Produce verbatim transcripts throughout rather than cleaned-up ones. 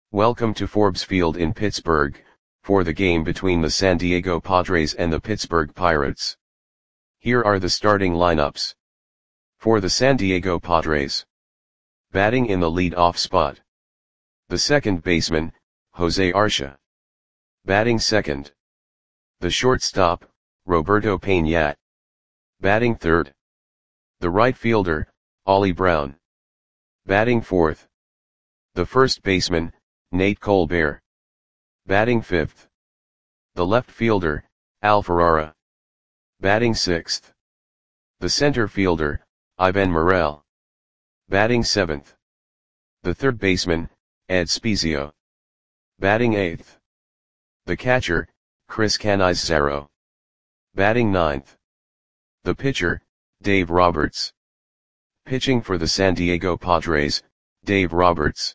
Welcome to Forbes Field in Pittsburgh, for the game between the San Diego Padres and the Pittsburgh Pirates. Here are the starting lineups. For the San Diego Padres. Batting in the lead-off spot. The second baseman, Jose Arcia. Batting second. The shortstop, Roberto Peña. Batting third. The right fielder, Ollie Brown. Batting fourth. The first baseman, Nate Colbert. Batting fifth. The left fielder, Al Ferrara. Batting sixth. The center fielder, Ivan Morel. Batting seventh. The third baseman, Ed Spezio. Batting eighth. The catcher, Chris Cannizzaro. Batting ninth. The pitcher, Dave Roberts. Pitching for the San Diego Padres, Dave Roberts.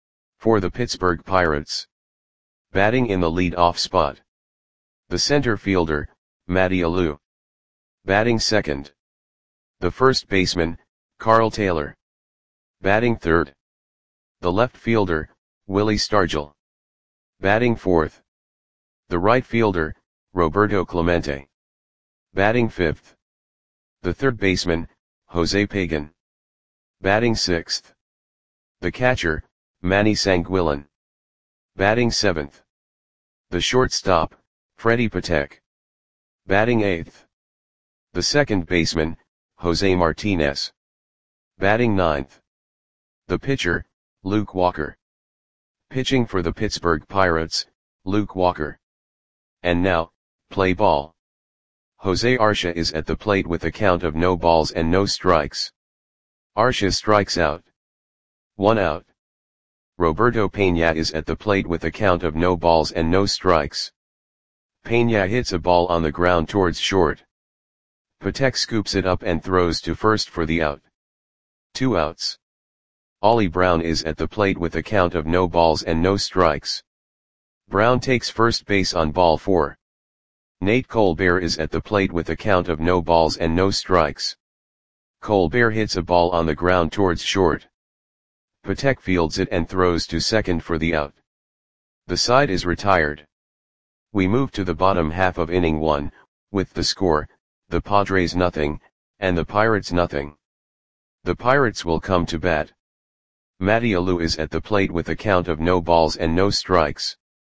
For the Pittsburgh Pirates. Batting in the lead-off spot. The center fielder, Matty Alou. Batting second. The first baseman, Carl Taylor. Batting third. The left fielder, Willie Stargell. Batting fourth. The right fielder, Roberto Clemente. Batting fifth. The third baseman, Jose Pagan. Batting sixth. The catcher, Manny Sanguillen. Batting seventh. The shortstop, Freddy Patek. Batting eighth. The second baseman, Jose Martinez. Batting ninth. The pitcher, Luke Walker. Pitching for the Pittsburgh Pirates, Luke Walker. And now, play ball. Jose Arcia is at the plate with a count of no balls and no strikes. Arcia strikes out. One out. Roberto Peña is at the plate with a count of no balls and no strikes. Peña hits a ball on the ground towards short. Patek scoops it up and throws to first for the out. Two outs. Ollie Brown is at the plate with a count of no balls and no strikes. Brown takes first base on ball four. Nate Colbert is at the plate with a count of no balls and no strikes. Colbert hits a ball on the ground towards short. Patek fields it and throws to second for the out. The side is retired. We move to the bottom half of inning one, with the score, the Padres nothing, and the Pirates nothing. The Pirates will come to bat. Matty Alou is at the plate with a count of no balls and no strikes.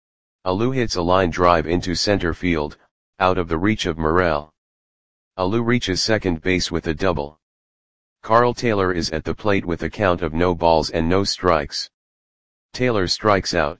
Alou hits a line drive into center field, out of the reach of Morel. Alou reaches second base with a double. Carl Taylor is at the plate with a count of no balls and no strikes. Taylor strikes out.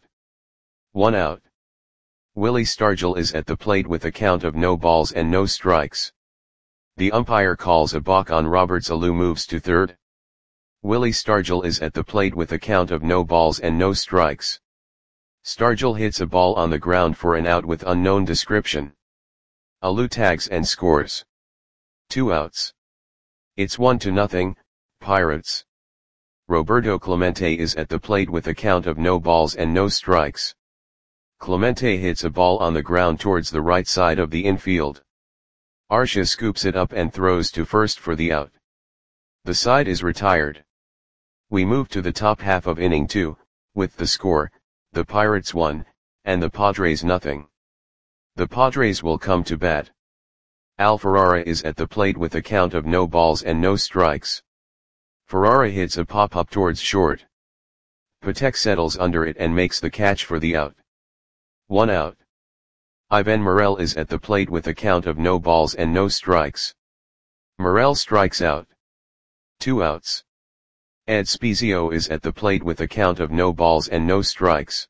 One out. Willie Stargell is at the plate with a count of no balls and no strikes. The umpire calls a balk on Roberts. Alou moves to third. Willie Stargell is at the plate with a count of no balls and no strikes. Stargell hits a ball on the ground for an out with unknown description. Alou tags and scores. Two outs. It's one to nothing, Pirates. Roberto Clemente is at the plate with a count of no balls and no strikes. Clemente hits a ball on the ground towards the right side of the infield. Arcia scoops it up and throws to first for the out. The side is retired. We move to the top half of inning two, with the score, the Pirates one, and the Padres nothing. The Padres will come to bat. Al Ferrara is at the plate with a count of no balls and no strikes. Ferrara hits a pop-up towards short. Patek settles under it and makes the catch for the out. One out. Ivan Morel is at the plate with a count of no balls and no strikes. Morel strikes out. Two outs. Ed Spezio is at the plate with a count of no balls and no strikes.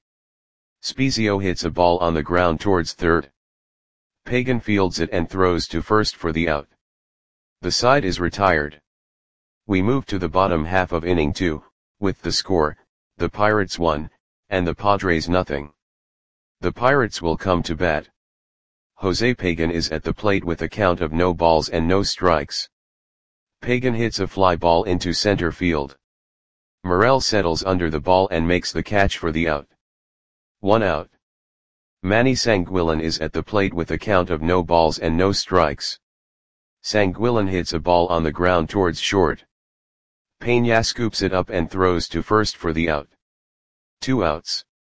Spezio hits a ball on the ground towards third. Pagan fields it and throws to first for the out. The side is retired. We move to the bottom half of inning two, with the score, the Pirates one, and the Padres nothing. The Pirates will come to bat. Jose Pagan is at the plate with a count of no balls and no strikes. Pagan hits a fly ball into center field. Morel settles under the ball and makes the catch for the out. One out. Manny Sanguillen is at the plate with a count of no balls and no strikes. Sanguillen hits a ball on the ground towards short. Peña scoops it up and throws to first for the out. Two outs.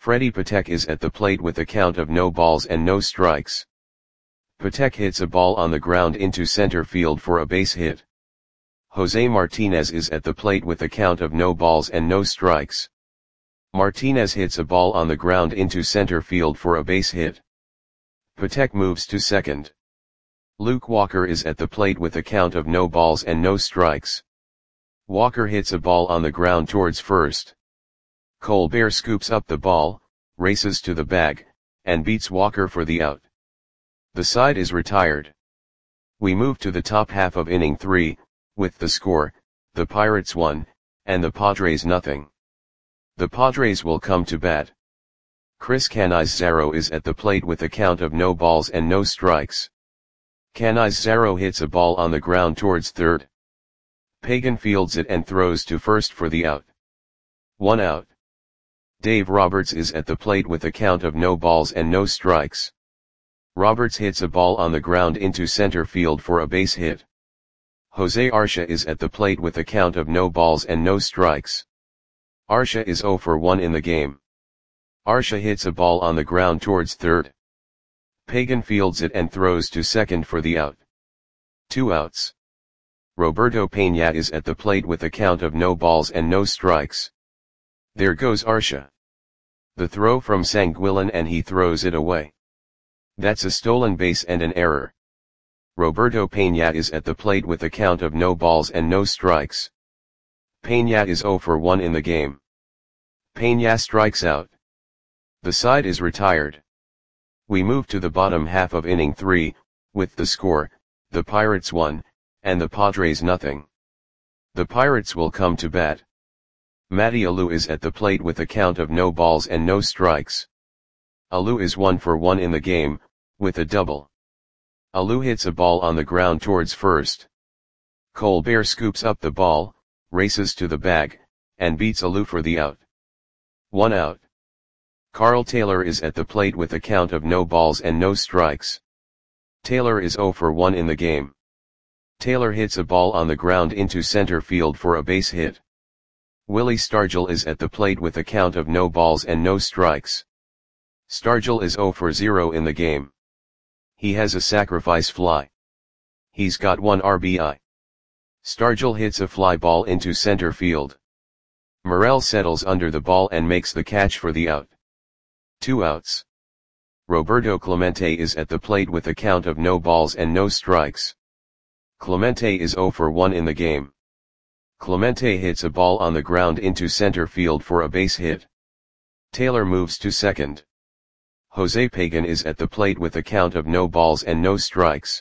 Freddy Patek is at the plate with a count of no balls and no strikes. Patek hits a ball on the ground into center field for a base hit. Jose Martinez is at the plate with a count of no balls and no strikes. Martinez hits a ball on the ground into center field for a base hit. Patek moves to second. Luke Walker is at the plate with a count of no balls and no strikes. Walker hits a ball on the ground towards first. Colbert scoops up the ball, races to the bag, and beats Walker for the out. The side is retired. We move to the top half of inning three, with the score, the Pirates one, and the Padres nothing. The Padres will come to bat. Chris Canizaro is at the plate with a count of no balls and no strikes. Canizaro hits a ball on the ground towards third. Pagan fields it and throws to first for the out. One out. Dave Roberts is at the plate with a count of no balls and no strikes. Roberts hits a ball on the ground into center field for a base hit. Jose Arcia is at the plate with a count of no balls and no strikes. Arcia is zero for one in the game. Arcia hits a ball on the ground towards third. Pagan fields it and throws to second for the out. Two outs. Roberto Peña is at the plate with a count of no balls and no strikes. There goes Arcia. The throw from Sanguillen and he throws it away. That's a stolen base and an error. Roberto Peña is at the plate with a count of no balls and no strikes. Peña is zero for one in the game. Peña strikes out. The side is retired. We move to the bottom half of inning three, with the score, the Pirates one, and the Padres nothing. The Pirates will come to bat. Matty Alou is at the plate with a count of no balls and no strikes. Alou is one for one in the game, with a double. Alou hits a ball on the ground towards first. Colbert scoops up the ball, races to the bag, and beats Alou for the out. One out. Carl Taylor is at the plate with a count of no balls and no strikes. Taylor is zero for one in the game. Taylor hits a ball on the ground into center field for a base hit. Willie Stargell is at the plate with a count of no balls and no strikes. Stargell is zero for zero in the game. He has a sacrifice fly. He's got one R B I. Stargell hits a fly ball into center field. Morel settles under the ball and makes the catch for the out. Two outs. Roberto Clemente is at the plate with a count of no balls and no strikes. Clemente is zero for one in the game. Clemente hits a ball on the ground into center field for a base hit. Taylor moves to second. Jose Pagan is at the plate with a count of no balls and no strikes.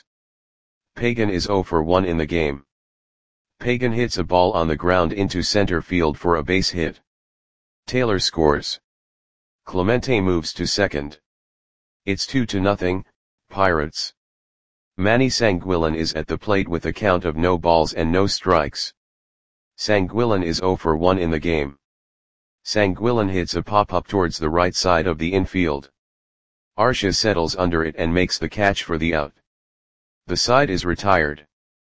Pagan is zero for one in the game. Pagan hits a ball on the ground into center field for a base hit. Taylor scores. Clemente moves to second. It's two to nothing, Pirates. Manny Sanguillen is at the plate with a count of no balls and no strikes. Sanguillen is zero for one in the game. Sanguillen hits a pop-up towards the right side of the infield. Arcia settles under it and makes the catch for the out. The side is retired.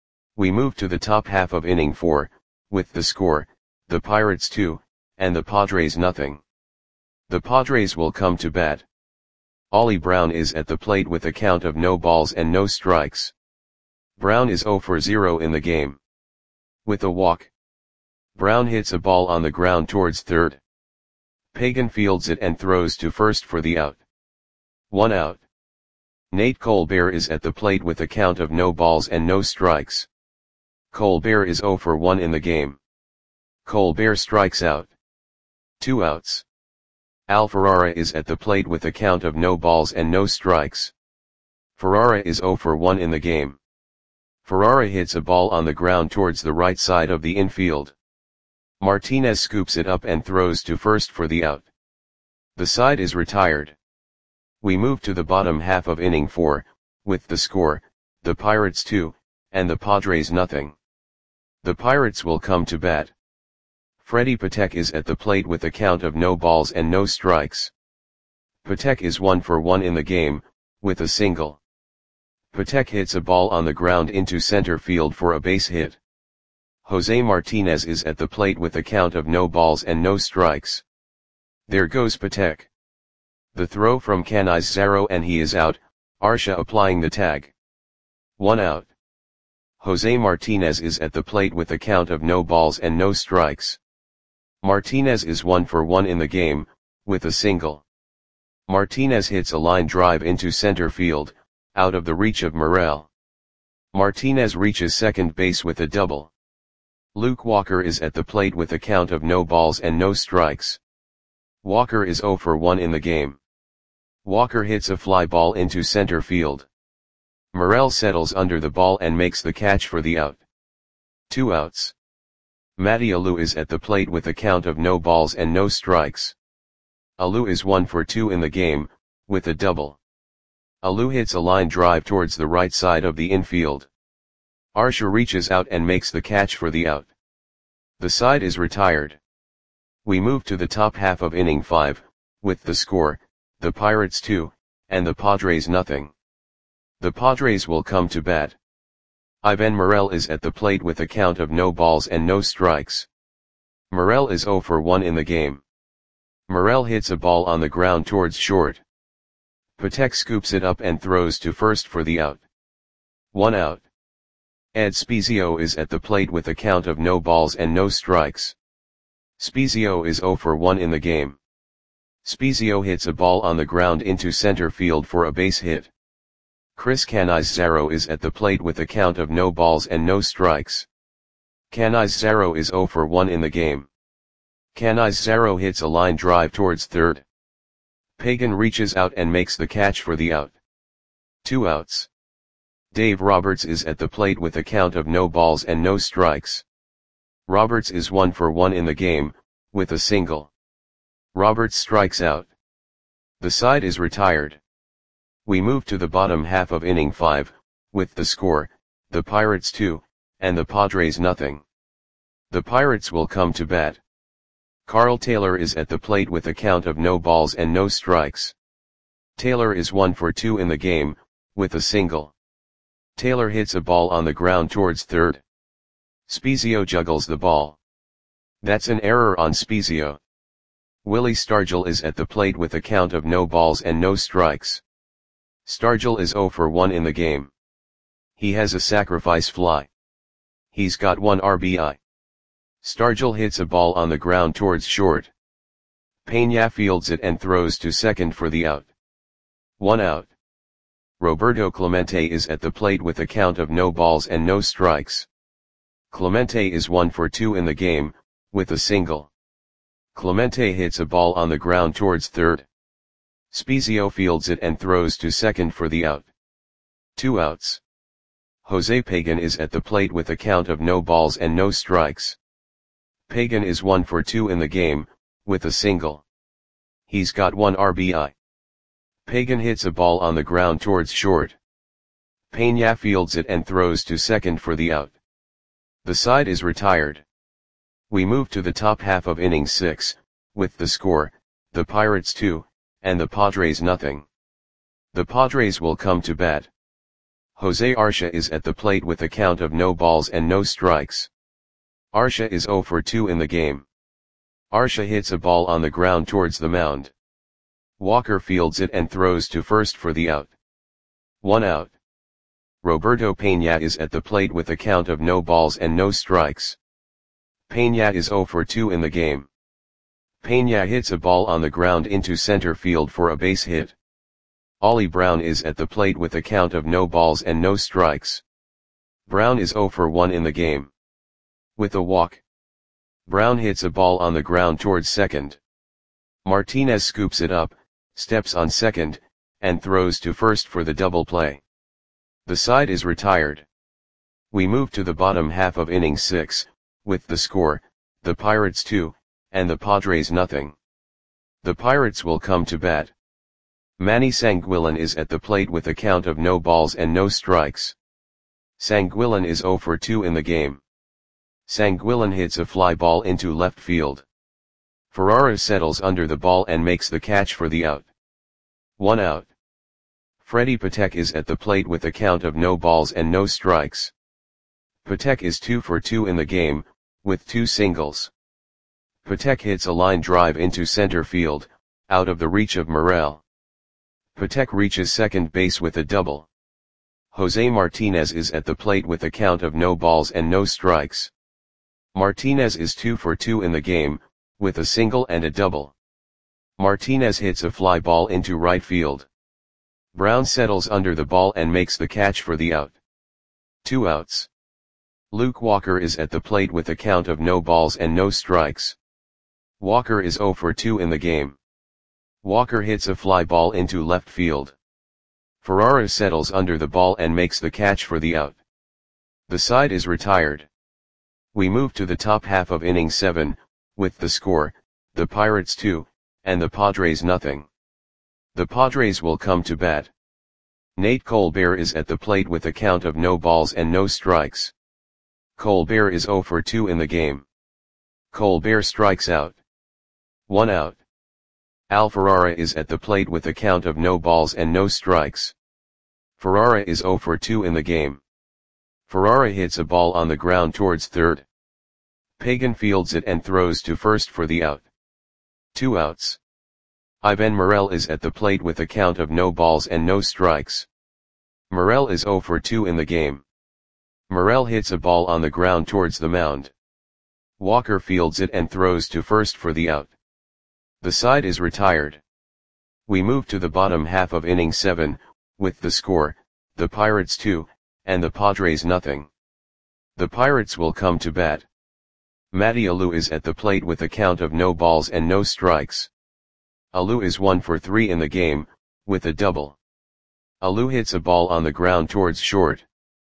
We move to the top half of inning four, with the score, the Pirates two, and the Padres nothing. The Padres will come to bat. Ollie Brown is at the plate with a count of no balls and no strikes. Brown is zero for zero in the game. With a walk. Brown hits a ball on the ground towards third. Pagan fields it and throws to first for the out. One out. Nate Colbert is at the plate with a count of no balls and no strikes. Colbert is zero for one in the game. Colbert strikes out. Two outs. Al Ferrara is at the plate with a count of no balls and no strikes. Ferrara is zero for one in the game. Ferrara hits a ball on the ground towards the right side of the infield. Martinez scoops it up and throws to first for the out. The side is retired. We move to the bottom half of inning four, with the score, the Pirates two, and the Padres nothing. The Pirates will come to bat. Freddy Patek is at the plate with a count of no balls and no strikes. Patek is one for one in the game, with a single. Patek hits a ball on the ground into center field for a base hit. Jose Martinez is at the plate with a count of no balls and no strikes. There goes Patek. The throw from Canizares and he is out, Arcia applying the tag. One out. Jose Martinez is at the plate with a count of no balls and no strikes. Martinez is one for one in the game, with a single. Martinez hits a line drive into center field, out of the reach of Morel. Martinez reaches second base with a double. Luke Walker is at the plate with a count of no balls and no strikes. Walker is zero for one in the game. Walker hits a fly ball into center field. Morel settles under the ball and makes the catch for the out. Two outs. Matty Alou is at the plate with a count of no balls and no strikes. Alou is one for two in the game, with a double. Alou hits a line drive towards the right side of the infield. Arcia reaches out and makes the catch for the out. The side is retired. We move to the top half of inning five, with the score, the Pirates two, and the Padres nothing. The Padres will come to bat. Ivan Morel is at the plate with a count of no balls and no strikes. Morel is zero for one in the game. Morel hits a ball on the ground towards short. Patek scoops it up and throws to first for the out. One out. Ed Spezio is at the plate with a count of no balls and no strikes. Spezio is zero for one in the game. Spezio hits a ball on the ground into center field for a base hit. Chris Canizares is at the plate with a count of no balls and no strikes. Canizares is zero for one in the game. Canizares hits a line drive towards third. Pagan reaches out and makes the catch for the out. Two outs. Dave Roberts is at the plate with a count of no balls and no strikes. Roberts is one for one in the game, with a single. Roberts strikes out. The side is retired. We move to the bottom half of inning five, with the score, the Pirates two, and the Padres nothing. The Pirates will come to bat. Carl Taylor is at the plate with a count of no balls and no strikes. Taylor is one for two in the game, with a single. Taylor hits a ball on the ground towards third. Spezio juggles the ball. That's an error on Spezio. Willie Stargell is at the plate with a count of no balls and no strikes. Stargell is zero for one in the game. He has a sacrifice fly. He's got one R B I. Stargell hits a ball on the ground towards short. Peña fields it and throws to second for the out. One out. Roberto Clemente is at the plate with a count of no balls and no strikes. Clemente is one for two in the game, with a single. Clemente hits a ball on the ground towards third. Spezio fields it and throws to second for the out. Two outs. Jose Pagan is at the plate with a count of no balls and no strikes. Pagan is one for two in the game, with a single. He's got one R B I. Pagan hits a ball on the ground towards short. Peña fields it and throws to second for the out. The side is retired. We move to the top half of inning six, with the score, the Pirates two, and the Padres nothing. The Padres will come to bat. Jose Arcia is at the plate with a count of no balls and no strikes. Arcia is zero for two in the game. Arcia hits a ball on the ground towards the mound. Walker fields it and throws to first for the out. One out. Roberto Peña is at the plate with a count of no balls and no strikes. Peña is zero for two in the game. Peña hits a ball on the ground into center field for a base hit. Ollie Brown is at the plate with a count of no balls and no strikes. Brown is zero for one in the game. With a walk. Brown hits a ball on the ground towards second. Martinez scoops it up, steps on second, and throws to first for the double play. The side is retired. We move to the bottom half of inning six, with the score, the Pirates two, and the Padres nothing. The Pirates will come to bat. Manny Sanguillen is at the plate with a count of no balls and no strikes. Sanguillen is zero for two in the game. Sanguillen hits a fly ball into left field. Ferrara settles under the ball and makes the catch for the out. One out. Freddy Patek is at the plate with a count of no balls and no strikes. Patek is two for two in the game, with two singles. Patek hits a line drive into center field, out of the reach of Morel. Patek reaches second base with a double. Jose Martinez is at the plate with a count of no balls and no strikes. Martinez is two for two in the game, with a single and a double. Martinez hits a fly ball into right field. Brown settles under the ball and makes the catch for the out. Two outs. Luke Walker is at the plate with a count of no balls and no strikes. Walker is zero for two in the game. Walker hits a fly ball into left field. Ferrara settles under the ball and makes the catch for the out. The side is retired. We move to the top half of inning seven, with the score, the Pirates two, and the Padres nothing. The Padres will come to bat. Nate Colbert is at the plate with a count of no balls and no strikes. Colbert is zero for two in the game. Colbert strikes out. One out. Al Ferrara is at the plate with a count of no balls and no strikes. Ferrara is zero for two in the game. Ferrara hits a ball on the ground towards third. Pagan fields it and throws to first for the out. Two outs. Ivan Morel is at the plate with a count of no balls and no strikes. Morel is zero for two in the game. Morel hits a ball on the ground towards the mound. Walker fields it and throws to first for the out. The side is retired. We move to the bottom half of inning seven, with the score, the Pirates two, and the Padres nothing. The Pirates will come to bat. Matty Alou is at the plate with a count of no balls and no strikes. Alou is one for three in the game, with a double. Alou hits a ball on the ground towards short.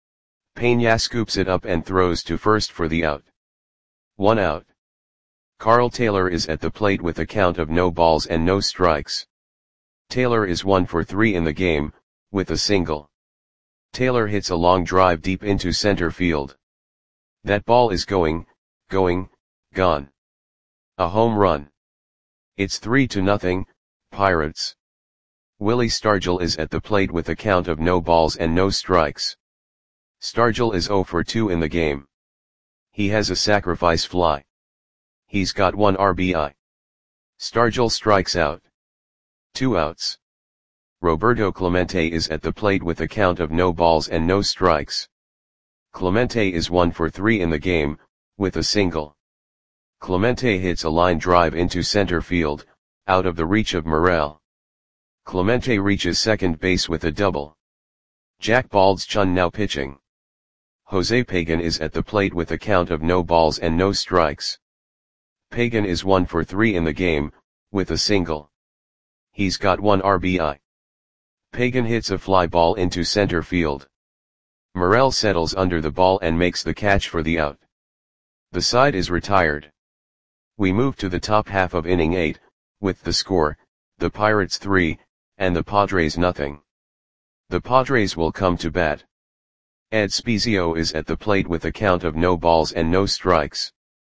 Peña scoops it up and throws to first for the out. One out. Carl Taylor is at the plate with a count of no balls and no strikes. Taylor is one for three in the game, with a single. Taylor hits a long drive deep into center field. That ball is going, going, gone. A home run. It's three to nothing, Pirates. Willie Stargell is at the plate with a count of no balls and no strikes. Stargell is zero for two in the game. He has a sacrifice fly. He's got one R B I. Stargell strikes out. Two outs. Roberto Clemente is at the plate with a count of no balls and no strikes. Clemente is one for three in the game, with a single. Clemente hits a line drive into center field, out of the reach of Morel. Clemente reaches second base with a double. Jack Baldschun now pitching. Jose Pagan is at the plate with a count of no balls and no strikes. Pagan is one for three in the game, with a single. He's got one R B I. Pagan hits a fly ball into center field. Morel settles under the ball and makes the catch for the out. The side is retired. We move to the top half of inning eight, with the score, the Pirates three, and the Padres nothing. The Padres will come to bat. Ed Spezio is at the plate with a count of no balls and no strikes.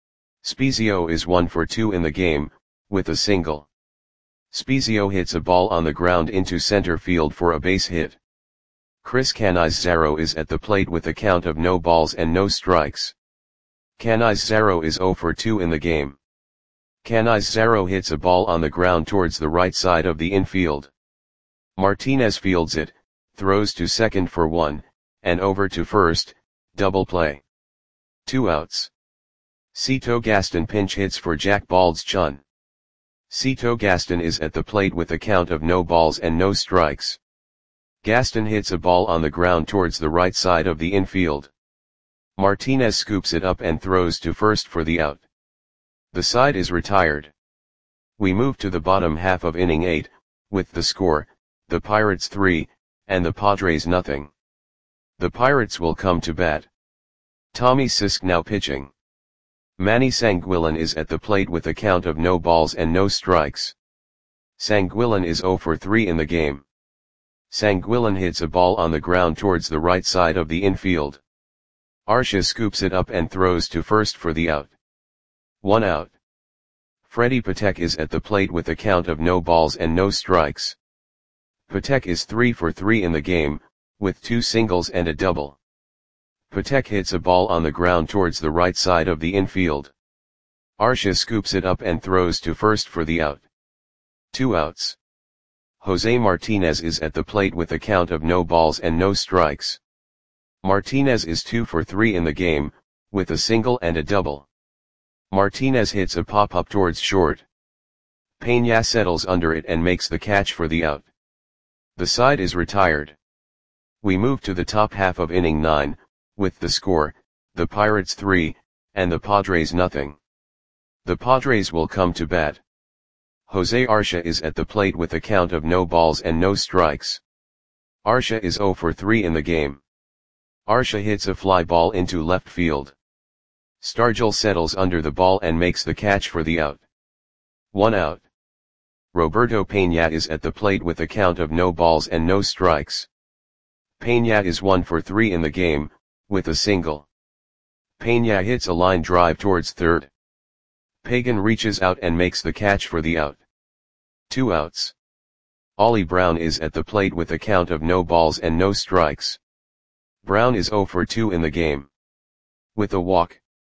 Spezio is one for two in the game, with a single. Spezio hits a ball on the ground into center field for a base hit. Chris Canizaro is at the plate with a count of no balls and no strikes. Canizaro is zero for two in the game. Canizaro hits a ball on the ground towards the right side of the infield. Martinez fields it, throws to second for one, and over to first, double play. Two outs. Cito Gaston pinch hits for Jack Baldschun. Cito Gaston is at the plate with a count of no balls and no strikes. Gaston hits a ball on the ground towards the right side of the infield. Martinez scoops it up and throws to first for the out. The side is retired. We move to the bottom half of inning eight, with the score, the Pirates three, and the Padres nothing. The Pirates will come to bat. Tommy Sisk now pitching. Manny Sanguillen is at the plate with a count of no balls and no strikes. Sanguillen is zero for three in the game. Sanguillen hits a ball on the ground towards the right side of the infield. Arcia scoops it up and throws to first for the out. One out. Freddie Patek is at the plate with a count of no balls and no strikes. Patek is three for three in the game, with two singles and a double. Patek hits a ball on the ground towards the right side of the infield. Arcia scoops it up and throws to first for the out. Two outs. Jose Martinez is at the plate with a count of no balls and no strikes. Martinez is two for three in the game, with a single and a double. Martinez hits a pop-up towards short. Peña settles under it and makes the catch for the out. The side is retired. We move to the top half of inning nine, with the score, the Pirates three, and the Padres nothing. The Padres will come to bat. Jose Arcia is at the plate with a count of no balls and no strikes. Arcia is zero for three in the game. Arcia hits a fly ball into left field. Stargell settles under the ball and makes the catch for the out. One out. Roberto Peña is at the plate with a count of no balls and no strikes. Peña is one for three in the game, with a single. Peña hits a line drive towards third. Pagan reaches out and makes the catch for the out. Two outs. Ollie Brown is at the plate with a count of no balls and no strikes. Brown is zero for two in the game. With a walk.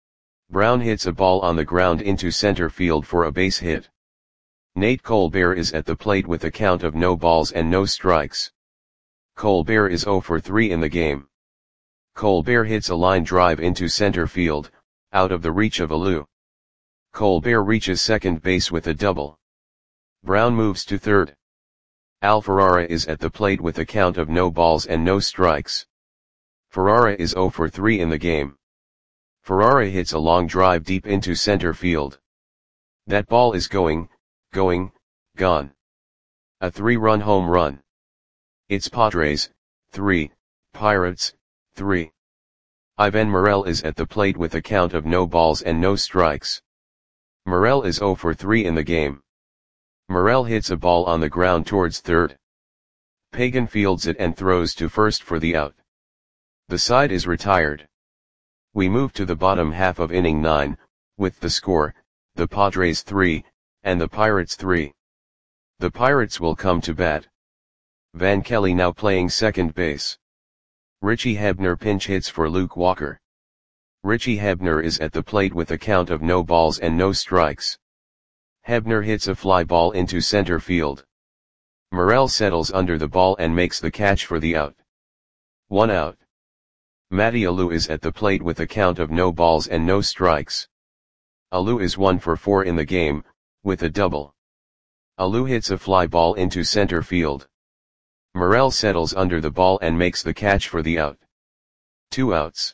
Brown hits a ball on the ground into center field for a base hit. Nate Colbert is at the plate with a count of no balls and no strikes. Colbert is zero for three in the game. Colbert hits a line drive into center field, out of the reach of Alou. Colbert reaches second base with a double. Brown moves to third. Al Ferrara is at the plate with a count of no balls and no strikes. Ferrara is zero for three in the game. Ferrara hits a long drive deep into center field. That ball is going, going, gone. A three-run home run. It's Padres, three, Pirates, three. Ivan Morel is at the plate with a count of no balls and no strikes. Morel is zero for three in the game. Morel hits a ball on the ground towards third. Pagan fields it and throws to first for the out. The side is retired. We move to the bottom half of inning nine, with the score, the Padres three, and the Pirates three. The Pirates will come to bat. Van Kelly now playing second base. Richie Hebner pinch hits for Luke Walker. Richie Hebner is at the plate with a count of no balls and no strikes. Hebner hits a fly ball into center field. Morel settles under the ball and makes the catch for the out. One out. Matty Alou is at the plate with a count of no balls and no strikes. Alou is one for four in the game, with a double. Alou hits a fly ball into center field. Morel settles under the ball and makes the catch for the out. Two outs.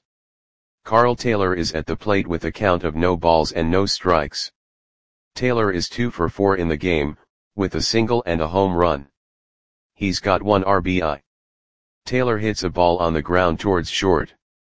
Carl Taylor is at the plate with a count of no balls and no strikes. Taylor is two for four in the game, with a single and a home run. He's got one R B I. Taylor hits a ball on the ground towards short.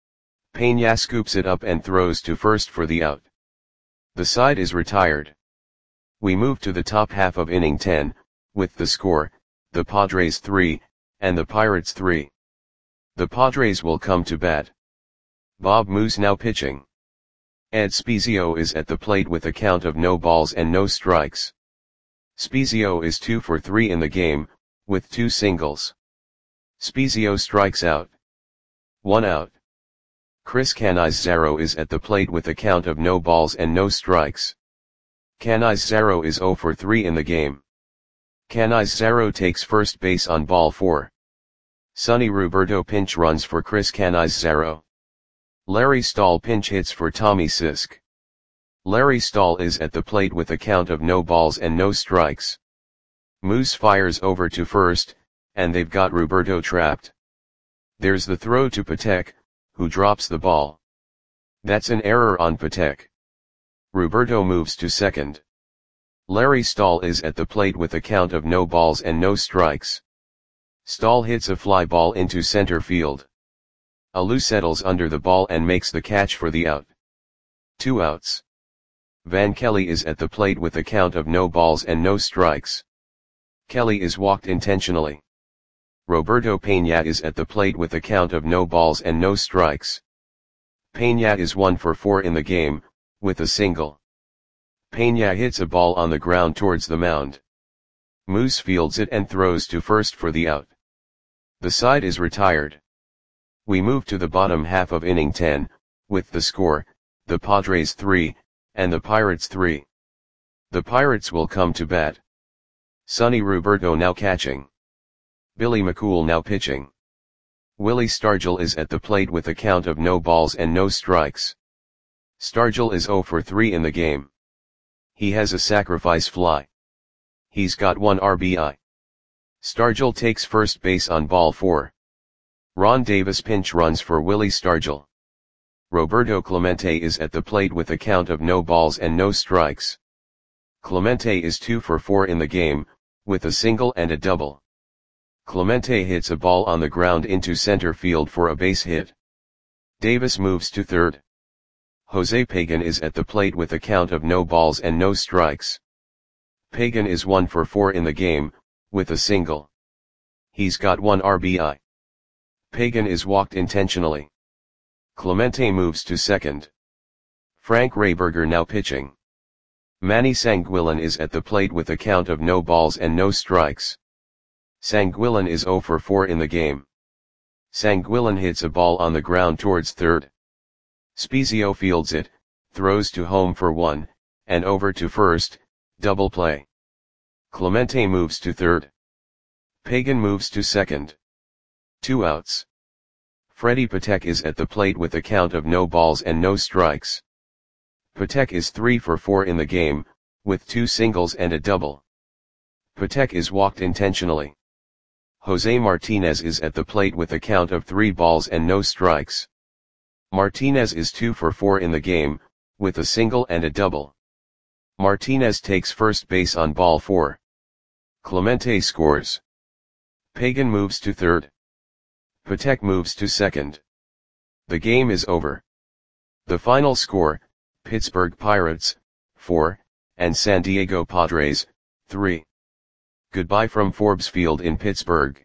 Peña scoops it up and throws to first for the out. The side is retired. We move to the top half of inning ten, with the score, the Padres three, and the Pirates three. The Padres will come to bat. Bob Moose now pitching. Ed Spezio is at the plate with a count of no balls and no strikes. Spezio is two for three in the game, with two singles. Spezio strikes out. One out. Chris Canizaro is at the plate with a count of no balls and no strikes. Canizaro is zero for three in the game. Canizaro takes first base on ball four. Sonny Roberto pinch runs for Chris Canizaro. Larry Stahl pinch hits for Tommy Sisk. Larry Stahl is at the plate with a count of no balls and no strikes. Moose fires over to first, and they've got Roberto trapped. There's the throw to Patek, who drops the ball. That's an error on Patek. Roberto moves to second. Larry Stahl is at the plate with a count of no balls and no strikes. Stahl hits a fly ball into center field. Alou settles under the ball and makes the catch for the out. Two outs. Van Kelly is at the plate with a count of no balls and no strikes. Kelly is walked intentionally. Roberto Peña is at the plate with a count of no balls and no strikes. Peña is one for four in the game, with a single. Peña hits a ball on the ground towards the mound. Moose fields it and throws to first for the out. The side is retired. We move to the bottom half of inning ten, with the score, the Padres three, and the Pirates three. The Pirates will come to bat. Sonny Roberto now catching. Billy McCool now pitching. Willie Stargell is at the plate with a count of no balls and no strikes. Stargell is oh for three in the game. He has a sacrifice fly. He's got one R B I. Stargell takes first base on ball four. Ron Davis pinch runs for Willie Stargell. Roberto Clemente is at the plate with a count of no balls and no strikes. Clemente is two for four in the game, with a single and a double. Clemente hits a ball on the ground into center field for a base hit. Davis moves to third. Jose Pagan is at the plate with a count of no balls and no strikes. Pagan is one for four in the game, with a single. He's got one R B I. Pagan is walked intentionally. Clemente moves to second. Frank Rayberger now pitching. Manny Sanguillen is at the plate with a count of no balls and no strikes. Sanguillen is oh for four in the game. Sanguillen hits a ball on the ground towards third. Spezio fields it, throws to home for one, and over to first, double play. Clemente moves to third. Pagan moves to second. Two outs. Freddie Patek is at the plate with a count of no balls and no strikes. Patek is three for four in the game, with two singles and a double. Patek is walked intentionally. Jose Martinez is at the plate with a count of three balls and no strikes. Martinez is two for four in the game, with a single and a double. Martinez takes first base on ball four. Clemente scores. Pagan moves to third. Patek moves to second. The game is over. The final score, Pittsburgh Pirates, four, and San Diego Padres, three. Goodbye from Forbes Field in Pittsburgh.